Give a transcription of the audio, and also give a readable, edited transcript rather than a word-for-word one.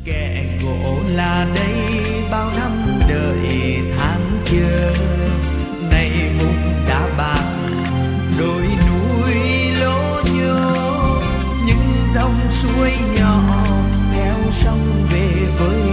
Kẻ gỗ là đây bao năm đợi tháng chờ, nay vùng đá bạc đồi núi lố nhố, những dòng suối nhỏ theo sông về với